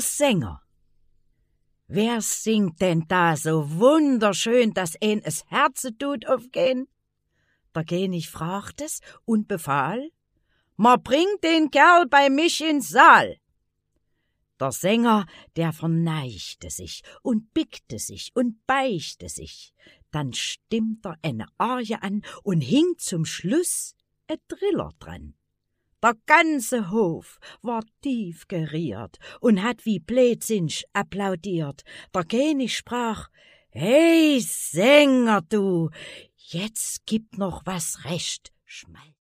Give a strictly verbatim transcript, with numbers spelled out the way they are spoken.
der Sänger. Wer singt denn da so wunderschön, dass ein es Herze tut aufgehen? Der König fragt es und befahl, ma bringt den Kerl bei mich ins Saal. Der Sänger, der verneigte sich und bickte sich und beichte sich, dann stimmt er eine Arie an und hing zum Schluss e Driller dran. Der ganze Hof war tief geriert und hat wie blödsinnig applaudiert. Der König sprach, »Hey, Sänger, du, jetzt gib noch was recht Schmalz.«